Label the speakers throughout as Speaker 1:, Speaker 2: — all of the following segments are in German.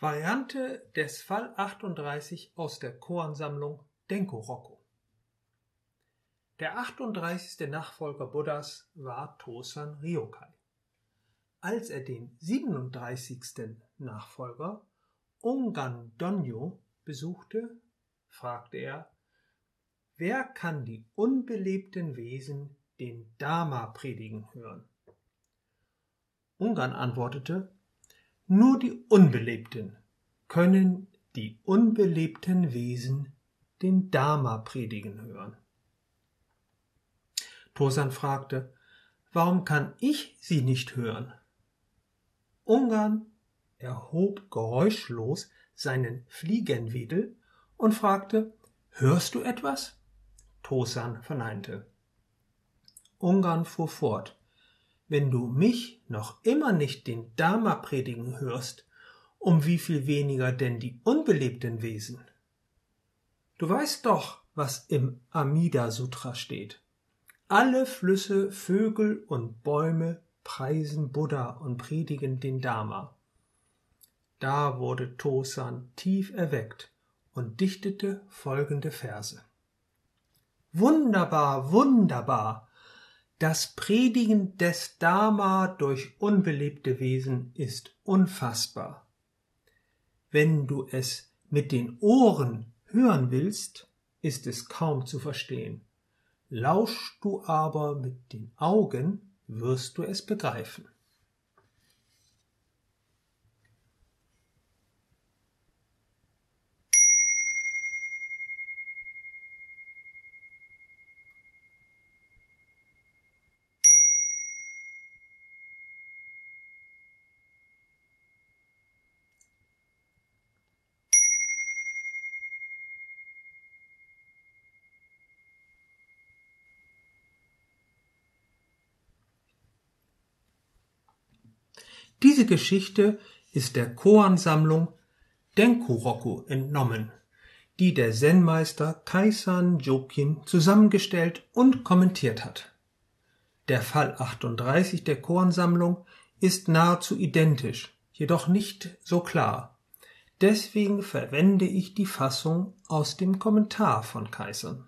Speaker 1: Variante des Fall 38 aus der Koansammlung Denko-Rokko. Der 38. Nachfolger Buddhas war Tosan Ryokai. Als er den 37. Nachfolger Ongan Donnyo besuchte, fragte er, wer kann die unbelebten Wesen den Dharma predigen hören? Ongan antwortete, nur die Unbelebten können die unbelebten Wesen den Dharma predigen hören. Tosan fragte, warum kann ich sie nicht hören? Ongan erhob geräuschlos seinen Fliegenwedel und fragte, hörst du etwas? Tosan verneinte. Ongan fuhr fort, wenn du mich noch immer nicht den Dharma predigen hörst, um wie viel weniger denn die unbelebten Wesen? Du weißt doch, was im Amida Sutra steht. Alle Flüsse, Vögel und Bäume preisen Buddha und predigen den Dharma. Da wurde Tosan tief erweckt und dichtete folgende Verse. Wunderbar, wunderbar! Das Predigen des Dharma durch unbelebte Wesen ist unfassbar. Wenn du es mit den Ohren hören willst, ist es kaum zu verstehen. Lauschst du aber mit den Augen, wirst du es begreifen. Diese Geschichte ist der Koan-Sammlung Denko-Rokko entnommen, die der Zen-Meister Kaisan Jokin zusammengestellt und kommentiert hat. Der Fall 38 der Koan-Sammlung ist nahezu identisch, jedoch nicht so klar. Deswegen verwende ich die Fassung aus dem Kommentar von Kaisan.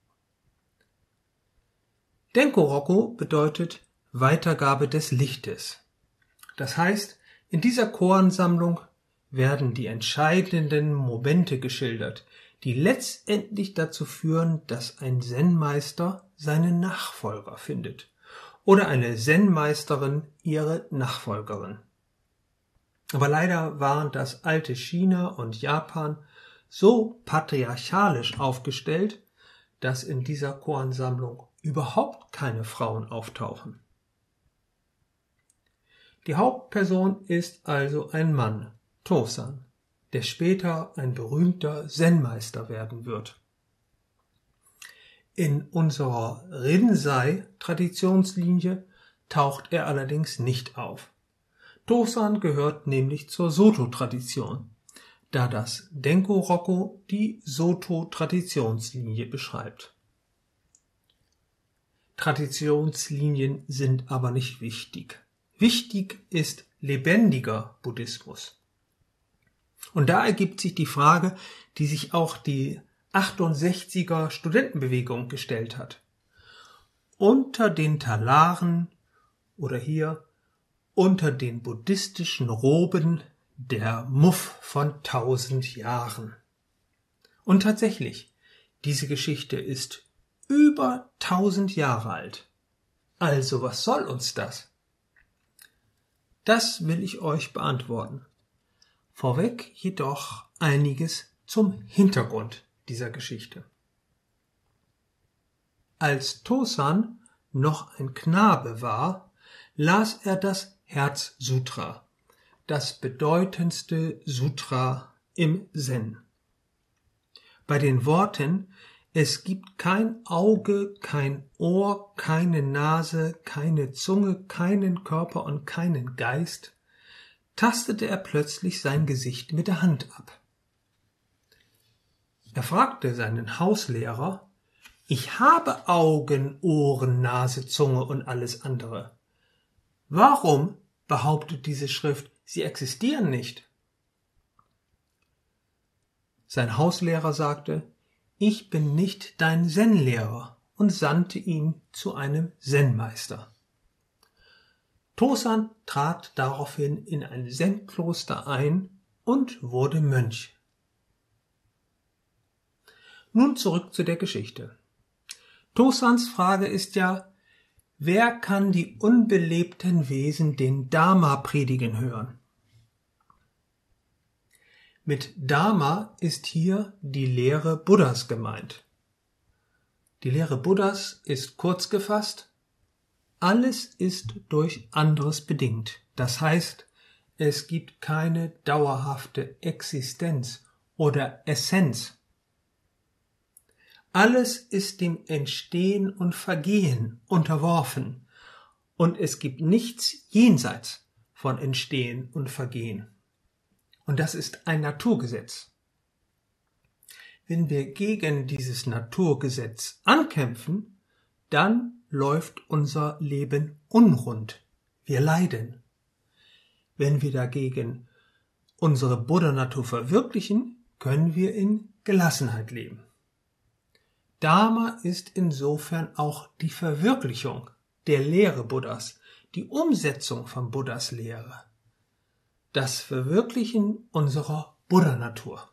Speaker 1: Denko-Rokko bedeutet Weitergabe des Lichtes. Das heißt, in dieser Koan-Sammlung werden die entscheidenden Momente geschildert, die letztendlich dazu führen, dass ein Zen-Meister seinen Nachfolger findet oder eine Zen-Meisterin ihre Nachfolgerin. Aber leider waren das alte China und Japan so patriarchalisch aufgestellt, dass in dieser Koan-Sammlung überhaupt keine Frauen auftauchen. Die Hauptperson ist also ein Mann, Tosan, der später ein berühmter Zen-Meister werden wird. In unserer Rinzai-Traditionslinie taucht er allerdings nicht auf. Tosan gehört nämlich zur Soto-Tradition, da das Denko-Rokko die Soto-Traditionslinie beschreibt. Traditionslinien sind aber nicht wichtig. Wichtig ist lebendiger Buddhismus. Und da ergibt sich die Frage, die sich auch die 68er Studentenbewegung gestellt hat. Unter den Talaren oder hier unter den buddhistischen Roben der Muff von 1000 Jahren. Und tatsächlich, diese Geschichte ist über 1000 Jahre alt. Also was soll uns das? Das will ich euch beantworten. Vorweg jedoch einiges zum Hintergrund dieser Geschichte. Als Tosan noch ein Knabe war, las er das Herzsutra, das bedeutendste Sutra im Zen. Bei den Worten es gibt kein Auge, kein Ohr, keine Nase, keine Zunge, keinen Körper und keinen Geist, tastete er plötzlich sein Gesicht mit der Hand ab. Er fragte seinen Hauslehrer, ich habe Augen, Ohren, Nase, Zunge und alles andere. Warum behauptet diese Schrift, sie existieren nicht? Sein Hauslehrer sagte, ich bin nicht dein Zen-Lehrer und sandte ihn zu einem Zen-Meister. Tosan trat daraufhin in ein Zen-Kloster ein und wurde Mönch. Nun zurück zu der Geschichte. Tosans Frage ist ja, wer kann die unbelebten Wesen den Dharma predigen hören? Mit Dharma ist hier die Lehre Buddhas gemeint. Die Lehre Buddhas ist kurz gefasst, alles ist durch anderes bedingt. Das heißt, es gibt keine dauerhafte Existenz oder Essenz. Alles ist dem Entstehen und Vergehen unterworfen und es gibt nichts jenseits von Entstehen und Vergehen. Und das ist ein Naturgesetz. Wenn wir gegen dieses Naturgesetz ankämpfen, dann läuft unser Leben unrund. Wir leiden. Wenn wir dagegen unsere Buddha-Natur verwirklichen, können wir in Gelassenheit leben. Dharma ist insofern auch die Verwirklichung der Lehre Buddhas, die Umsetzung von Buddhas Lehre, das Verwirklichen unserer Buddha-Natur.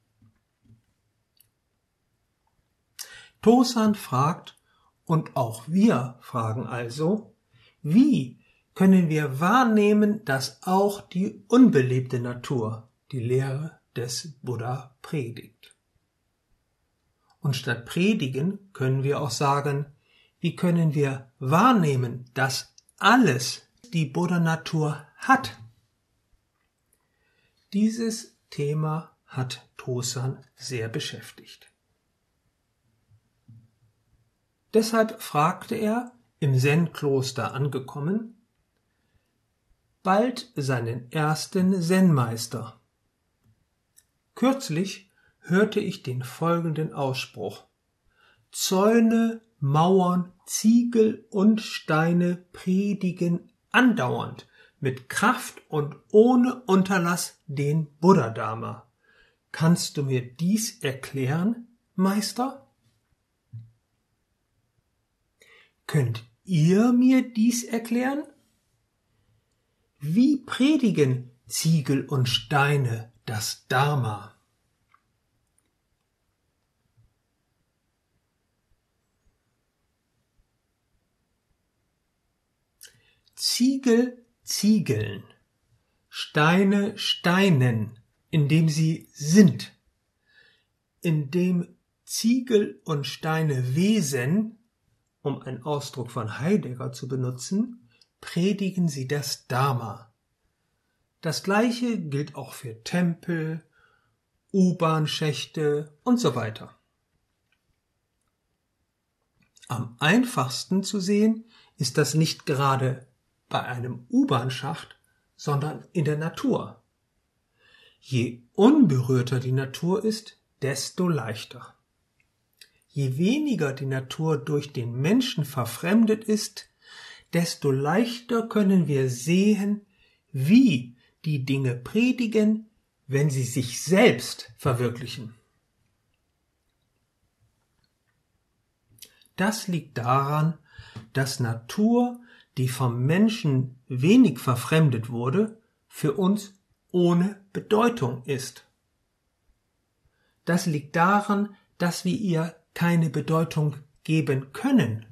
Speaker 1: Tosan fragt, und auch wir fragen also, wie können wir wahrnehmen, dass auch die unbelebte Natur die Lehre des Buddha predigt? Und statt predigen können wir auch sagen, wie können wir wahrnehmen, dass alles die Buddha-Natur hat? Dieses Thema hat Tosan sehr beschäftigt. Deshalb fragte er, im Zen-Kloster angekommen, bald seinen ersten Zen-Meister. Kürzlich hörte ich den folgenden Ausspruch: Zäune, Mauern, Ziegel und Steine predigen andauernd mit Kraft und ohne Unterlass den Buddha-Dharma. Kannst du mir dies erklären, Meister? Könnt ihr mir dies erklären? Wie predigen Ziegel und Steine das Dharma? Ziegel ziegeln, Steine steinen, indem sie sind. Indem Ziegel und Steine wesen, um einen Ausdruck von Heidegger zu benutzen, predigen sie das Dharma. Das Gleiche gilt auch für Tempel, U-Bahn-Schächte und so weiter. Am einfachsten zu sehen ist das nicht gerade bei einem U-Bahn-Schacht, sondern in der Natur. Je unberührter die Natur ist, desto leichter. Je weniger die Natur durch den Menschen verfremdet ist, desto leichter können wir sehen, wie die Dinge predigen, wenn sie sich selbst verwirklichen. Das liegt daran, dass Natur, die vom Menschen wenig verfremdet wurde, für uns ohne Bedeutung ist. Das liegt daran, dass wir ihr keine Bedeutung geben können.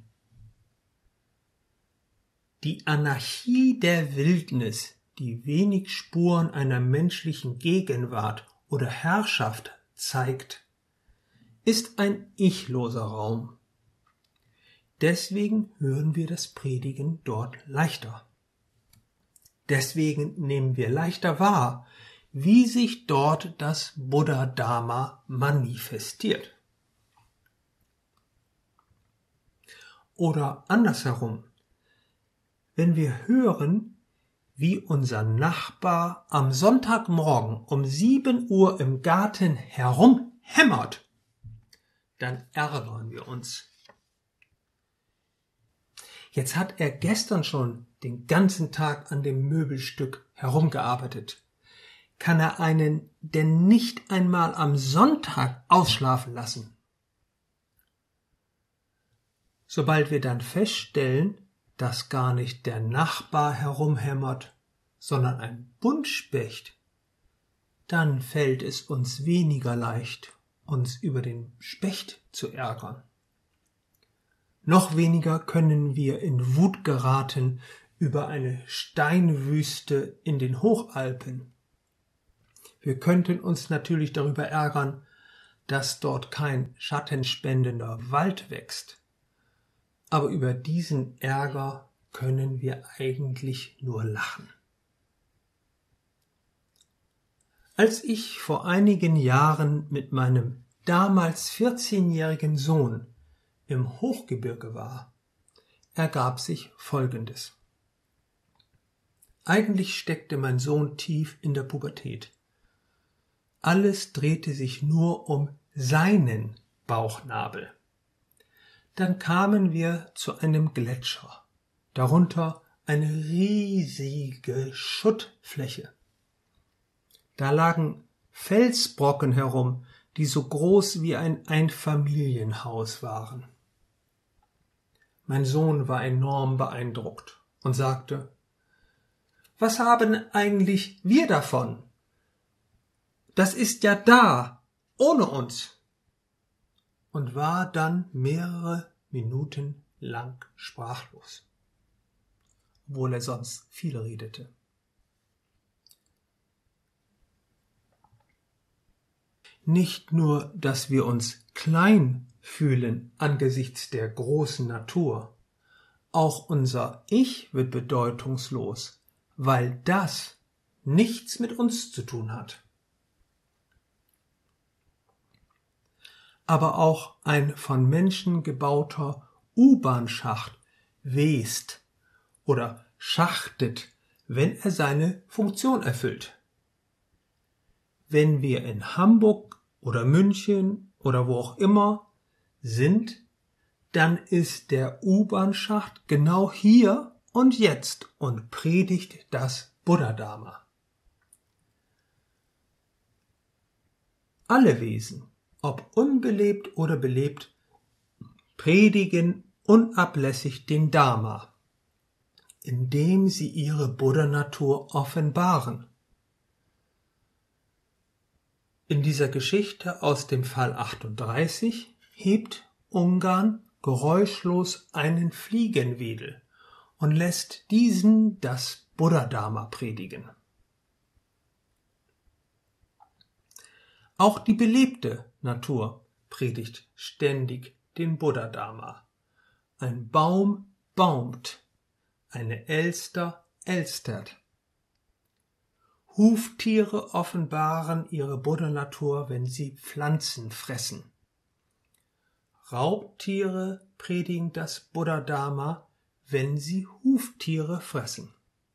Speaker 1: Die Anarchie der Wildnis, die wenig Spuren einer menschlichen Gegenwart oder Herrschaft zeigt, ist ein ichloser Raum. Deswegen hören wir das Predigen dort leichter. Deswegen nehmen wir leichter wahr, wie sich dort das Buddha-Dharma manifestiert. Oder andersherum, wenn wir hören, wie unser Nachbar am Sonntagmorgen um 7 Uhr im Garten herumhämmert, dann ärgern wir uns. Jetzt hat er gestern schon den ganzen Tag an dem Möbelstück herumgearbeitet. kann er einen denn nicht einmal am Sonntag ausschlafen lassen? Sobald wir dann feststellen, dass gar nicht der Nachbar herumhämmert, sondern ein Buntspecht, dann fällt es uns weniger leicht, uns über den Specht zu ärgern. Noch weniger können wir in Wut geraten über eine Steinwüste in den Hochalpen. Wir könnten uns natürlich darüber ärgern, dass dort kein schattenspendender Wald wächst. Aber über diesen Ärger können wir eigentlich nur lachen. Als ich vor einigen Jahren mit meinem damals 14-jährigen Sohn im Hochgebirge war, ergab sich Folgendes. Eigentlich steckte mein Sohn tief in der Pubertät. Alles drehte sich nur um seinen Bauchnabel. Dann kamen wir zu einem Gletscher, darunter eine riesige Schuttfläche. Da lagen Felsbrocken herum, die so groß wie ein Einfamilienhaus waren. Mein Sohn war enorm beeindruckt und sagte: Was haben eigentlich wir davon? Das ist ja da, ohne uns. Und war dann mehrere Minuten lang sprachlos, obwohl er sonst viel redete. Nicht nur, dass wir uns klein fühlen angesichts der großen Natur, auch unser Ich wird bedeutungslos, weil das nichts mit uns zu tun hat. Aber auch ein von Menschen gebauter U-Bahn-Schacht west oder schachtet, wenn er seine Funktion erfüllt. Wenn wir in Hamburg oder München oder wo auch immer sind, dann ist der U-Bahn-Schacht genau hier und jetzt und predigt das Buddha-Dharma. Alle Wesen, ob unbelebt oder belebt, predigen unablässig den Dharma, indem sie ihre Buddha-Natur offenbaren. In dieser Geschichte aus dem Fall 38 hebt Ungarn geräuschlos einen Fliegenwedel und lässt diesen das Buddha-Dharma predigen. Auch die belebte Natur predigt ständig den Buddha-Dharma. Ein Baum baumt, eine Elster elstert. Huftiere offenbaren ihre Buddha-Natur, wenn sie Pflanzen fressen. Raubtiere predigen das Buddha-Dharma, wenn sie Huftiere fressen.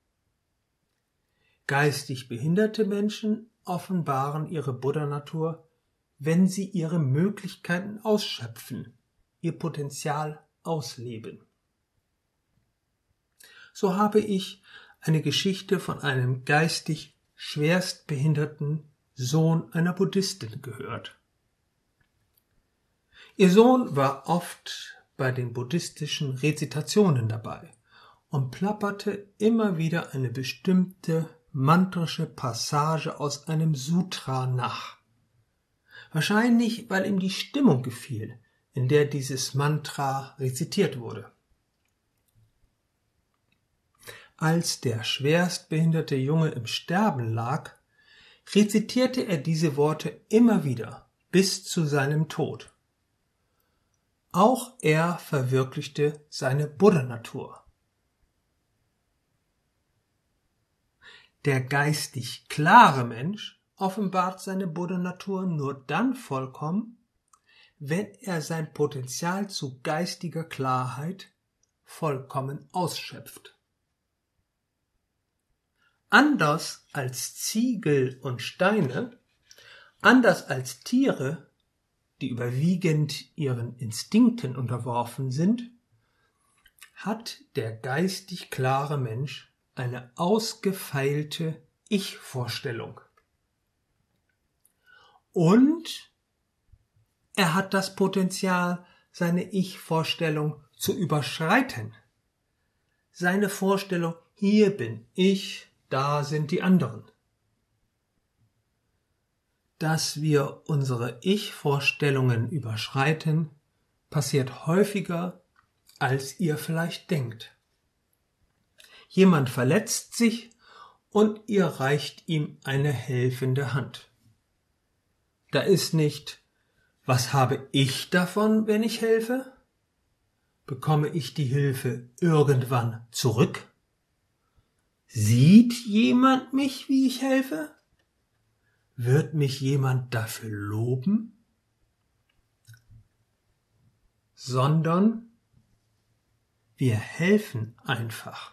Speaker 1: Geistig behinderte Menschen offenbaren ihre Buddha-Natur, wenn sie ihre Möglichkeiten ausschöpfen, ihr Potenzial ausleben. So habe ich eine Geschichte von einem geistig schwerstbehinderten Sohn einer Buddhistin gehört. Ihr Sohn war oft bei den buddhistischen Rezitationen dabei und plapperte immer wieder eine bestimmte mantrische Passage aus einem Sutra nach. Wahrscheinlich, weil ihm die Stimmung gefiel, in der dieses Mantra rezitiert wurde. Als der schwerstbehinderte Junge im Sterben lag, rezitierte er diese Worte immer wieder bis zu seinem Tod. Auch er verwirklichte seine Buddha-Natur. Der geistig klare Mensch offenbart seine Buddha-Natur nur dann vollkommen, wenn er sein Potenzial zu geistiger Klarheit vollkommen ausschöpft. Anders als Ziegel und Steine, anders als Tiere, die überwiegend ihren Instinkten unterworfen sind, hat der geistig klare Mensch eine ausgefeilte Ich-Vorstellung. Und er hat das Potenzial, seine Ich-Vorstellung zu überschreiten. Seine Vorstellung, hier bin ich, da sind die anderen. Dass wir unsere Ich-Vorstellungen überschreiten, passiert häufiger, als ihr vielleicht denkt. Jemand verletzt sich und ihr reicht ihm eine helfende Hand. Da ist nicht, was habe ich davon, wenn ich helfe? Bekomme ich die Hilfe irgendwann zurück? Sieht jemand mich, wie ich helfe? Wird mich jemand dafür loben? Sondern wir helfen einfach.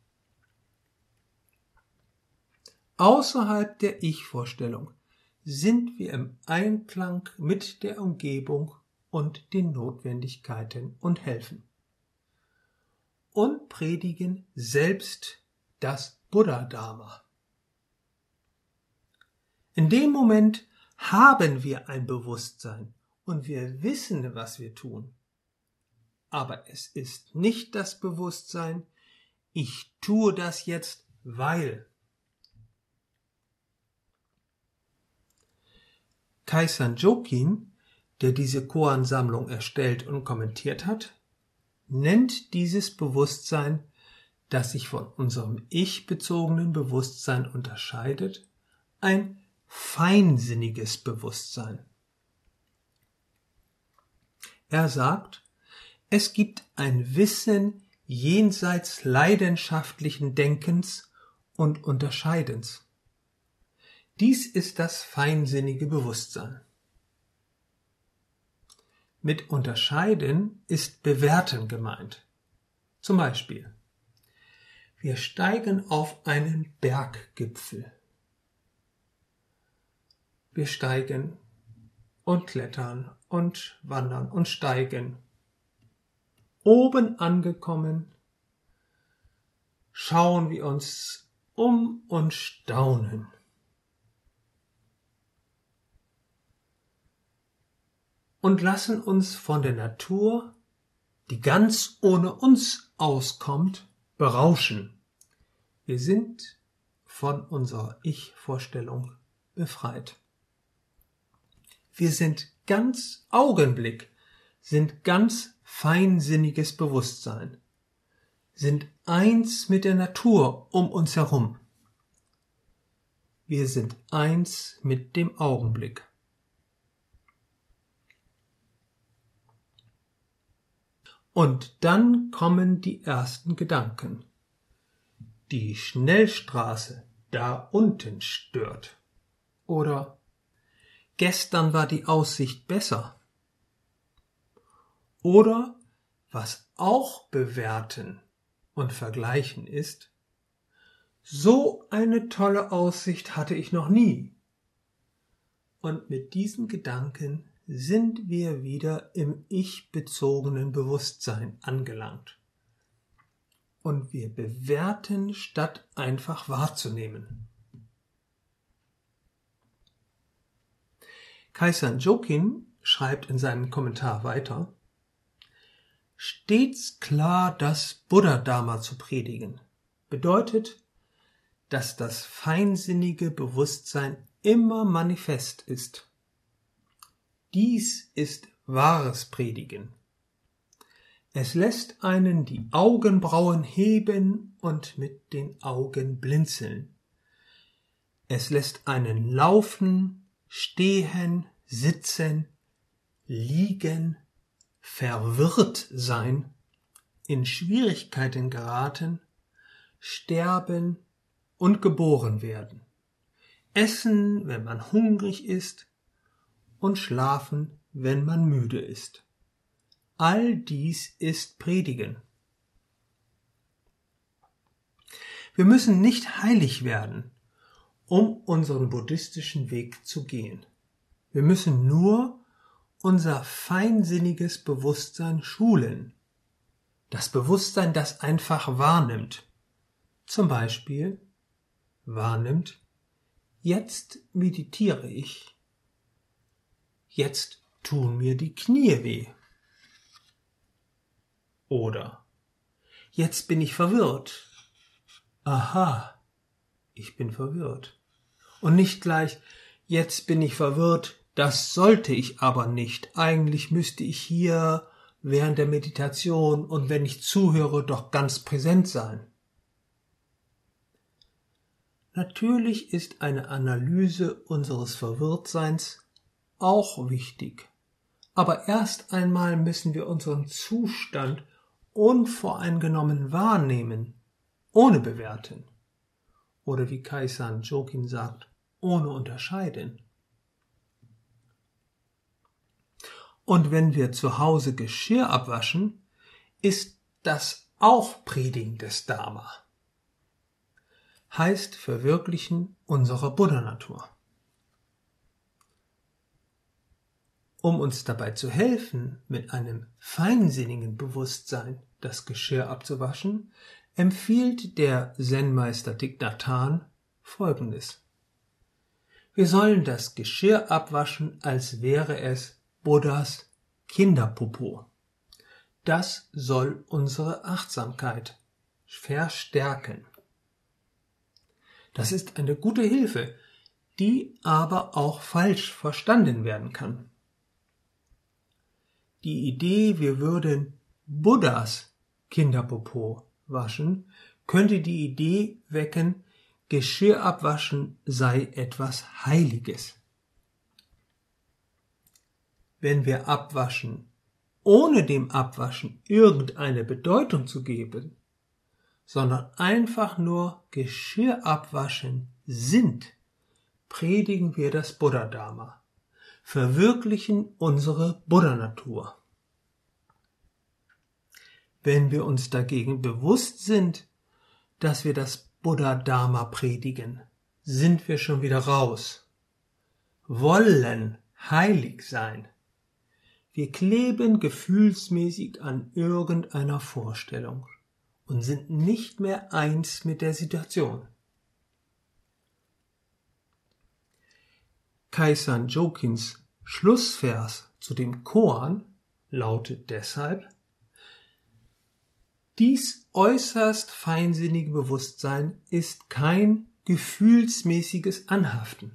Speaker 1: Außerhalb der Ich-Vorstellung sind wir im Einklang mit der Umgebung und den Notwendigkeiten und helfen. Und predigen selbst das Buddha-Dharma. In dem Moment haben wir ein Bewusstsein und wir wissen, was wir tun. Aber es ist nicht das Bewusstsein, ich tue das jetzt, weil. Kaisan Jokin, der diese Koan-Sammlung erstellt und kommentiert hat, nennt dieses Bewusstsein, das sich von unserem ich-bezogenen Bewusstsein unterscheidet, ein feinsinniges Bewusstsein. Er sagt, es gibt ein Wissen jenseits leidenschaftlichen Denkens und Unterscheidens. Dies ist das feinsinnige Bewusstsein. Mit Unterscheiden ist Bewerten gemeint. Zum Beispiel, wir steigen auf einen Berggipfel. Wir steigen und klettern und wandern und steigen. Oben angekommen, schauen wir uns um und staunen. Und lassen uns von der Natur, die ganz ohne uns auskommt, berauschen. Wir sind von unserer Ich-Vorstellung befreit. Wir sind ganz Augenblick, sind ganz feinsinniges Bewusstsein, sind eins mit der Natur um uns herum. Wir sind eins mit dem Augenblick. Und dann kommen die ersten Gedanken. Die Schnellstraße da unten stört. Oder gestern war die Aussicht besser. Oder, was auch bewerten und vergleichen ist, so eine tolle Aussicht hatte ich noch nie. Und mit diesen Gedanken sind wir wieder im ich-bezogenen Bewusstsein angelangt. Und wir bewerten, statt einfach wahrzunehmen. Kaisan Jokin schreibt in seinem Kommentar weiter, stets klar das Buddha-Dharma zu predigen, bedeutet, dass das feinsinnige Bewusstsein immer manifest ist. Dies ist wahres Predigen. Es lässt einen die Augenbrauen heben und mit den Augen blinzeln. Es lässt einen laufen, stehen, sitzen, liegen, verwirrt sein, in Schwierigkeiten geraten, sterben und geboren werden, essen, wenn man hungrig ist, und schlafen, wenn man müde ist. All dies ist Predigen. Wir müssen nicht heilig werden, um unseren buddhistischen Weg zu gehen. Wir müssen nur unser feinsinniges Bewusstsein schulen. Das Bewusstsein, das einfach wahrnimmt. Zum Beispiel wahrnimmt, jetzt meditiere ich jetzt tun mir die Knie weh. Oder jetzt bin ich verwirrt. Aha, ich bin verwirrt. Und nicht gleich, jetzt bin ich verwirrt, das sollte ich aber nicht. Eigentlich müsste ich hier während der Meditation und wenn ich zuhöre, doch ganz präsent sein. Natürlich ist eine Analyse unseres Verwirrtseins auch wichtig. Aber erst einmal müssen wir unseren Zustand unvoreingenommen wahrnehmen, ohne bewerten. Oder wie Kaisan Jokin sagt, ohne unterscheiden. Und wenn wir zu Hause Geschirr abwaschen, ist das auch Predigen des Dharma. Heißt Verwirklichen unserer Buddha-Natur. Um uns dabei zu helfen, mit einem feinsinnigen Bewusstsein das Geschirr abzuwaschen, empfiehlt der Zen-Meister Thich Nhat Hanh Folgendes. Wir sollen das Geschirr abwaschen, als wäre es Buddhas Kinderpopo. Das soll unsere Achtsamkeit verstärken. Das ist eine gute Hilfe, die aber auch falsch verstanden werden kann. Die Idee, wir würden Buddhas Kinderpopo waschen, könnte die Idee wecken, Geschirr abwaschen sei etwas Heiliges. Wenn wir abwaschen, ohne dem Abwaschen irgendeine Bedeutung zu geben, sondern einfach nur Geschirr abwaschen sind, predigen wir das Buddha-Dharma, verwirklichen unsere Buddha-Natur. Wenn wir uns dagegen bewusst sind, dass wir das Buddha-Dharma predigen, sind wir schon wieder raus. Wollen heilig sein. Wir kleben gefühlsmäßig an irgendeiner Vorstellung und sind nicht mehr eins mit der Situation. Kaisan Jokins Schlussvers zu dem Koan lautet deshalb: Dies äußerst feinsinnige Bewusstsein ist kein gefühlsmäßiges Anhaften.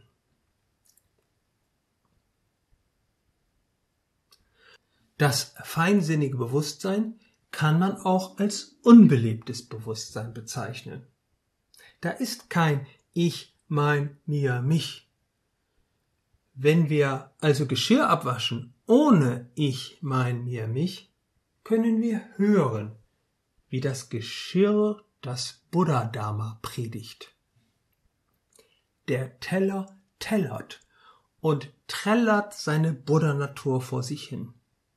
Speaker 1: Das feinsinnige Bewusstsein kann man auch als unbelebtes Bewusstsein bezeichnen. Da ist kein Ich, mein, mir, mich. Wenn wir also Geschirr abwaschen ohne Ich, mein, mir, mich, können wir hören, wie das Geschirr das Buddha-Dharma predigt. Der Teller tellert und trällert seine Buddha-Natur vor sich hin.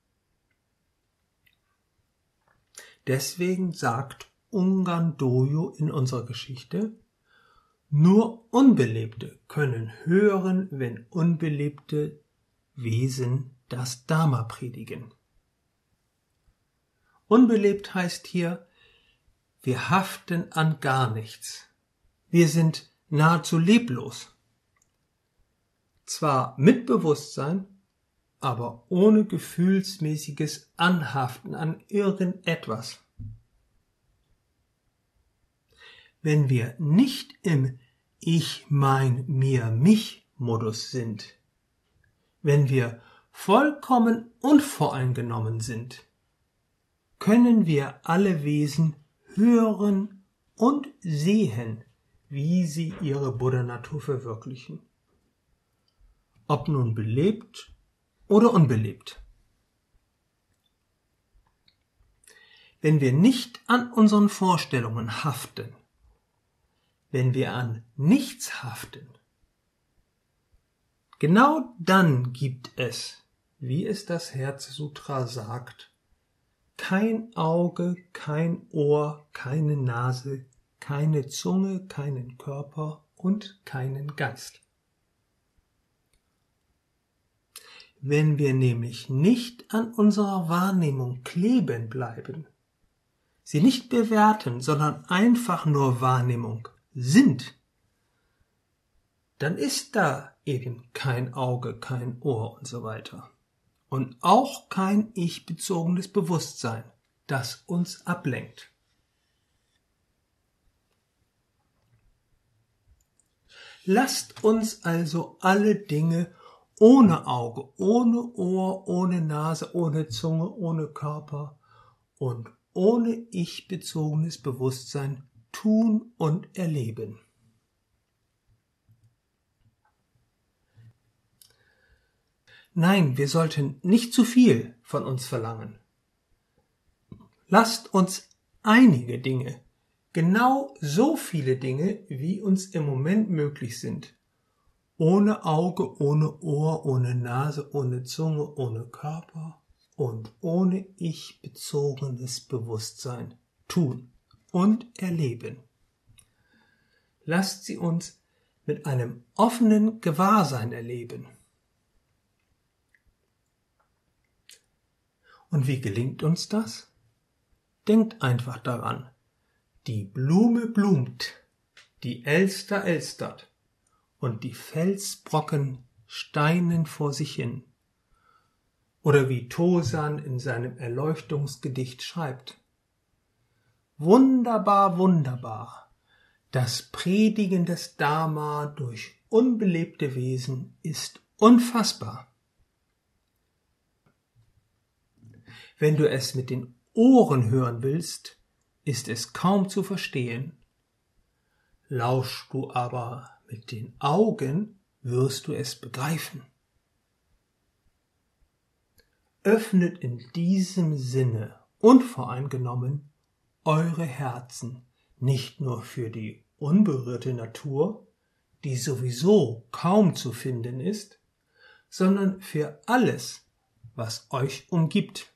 Speaker 1: Deswegen sagt Ungan Doyo in unserer Geschichte, nur Unbelebte können hören, wenn unbelebte Wesen das Dharma predigen. Unbelebt heißt hier, wir haften an gar nichts. Wir sind nahezu leblos. Zwar mit Bewusstsein, aber ohne gefühlsmäßiges Anhaften an irgendetwas. Wenn wir nicht im Ich, mein, mir, mich Modus sind, wenn wir vollkommen unvoreingenommen sind, können wir alle Wesen hören und sehen, wie sie ihre Buddha-Natur verwirklichen. Ob nun belebt oder unbelebt. Wenn wir nicht an unseren Vorstellungen haften, wenn wir an nichts haften, genau dann gibt es, wie es das Herzsutra sagt, kein Auge, kein Ohr, keine Nase, keine Zunge, keinen Körper und keinen Geist. Wenn wir nämlich nicht an unserer Wahrnehmung kleben bleiben, sie nicht bewerten, sondern einfach nur Wahrnehmung sind, dann ist da eben kein Auge, kein Ohr und so weiter. Und auch kein ich-bezogenes Bewusstsein, das uns ablenkt. Lasst uns also alle Dinge ohne Auge, ohne Ohr, ohne Nase, ohne Zunge, ohne Körper und ohne ich-bezogenes Bewusstsein tun und erleben. Nein, wir sollten nicht zu viel von uns verlangen. Lasst uns einige Dinge, genau so viele Dinge, wie uns im Moment möglich sind, ohne Auge, ohne Ohr, ohne Nase, ohne Zunge, ohne Körper und ohne ich-bezogenes Bewusstsein tun und erleben. Lasst sie uns mit einem offenen Gewahrsein erleben. Und wie gelingt uns das? Denkt einfach daran. Die Blume blumt, die Elster elstert und die Felsbrocken steinen vor sich hin. Oder wie Tosan in seinem Erleuchtungsgedicht schreibt: Wunderbar, wunderbar, das Predigen des Dharma durch unbelebte Wesen ist unfassbar. Wenn du es mit den Ohren hören willst, ist es kaum zu verstehen. Lauschst du aber mit den Augen, wirst du es begreifen. Öffnet in diesem Sinne unvoreingenommen eure Herzen nicht nur für die unberührte Natur, die sowieso kaum zu finden ist, sondern für alles, was euch umgibt.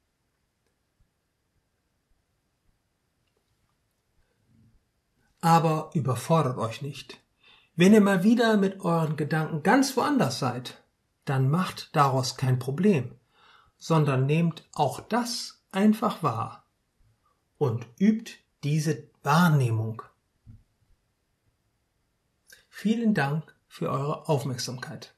Speaker 1: Aber überfordert euch nicht. Wenn ihr mal wieder mit euren Gedanken ganz woanders seid, dann macht daraus kein Problem, sondern nehmt auch das einfach wahr und übt diese Wahrnehmung. Vielen Dank für eure Aufmerksamkeit.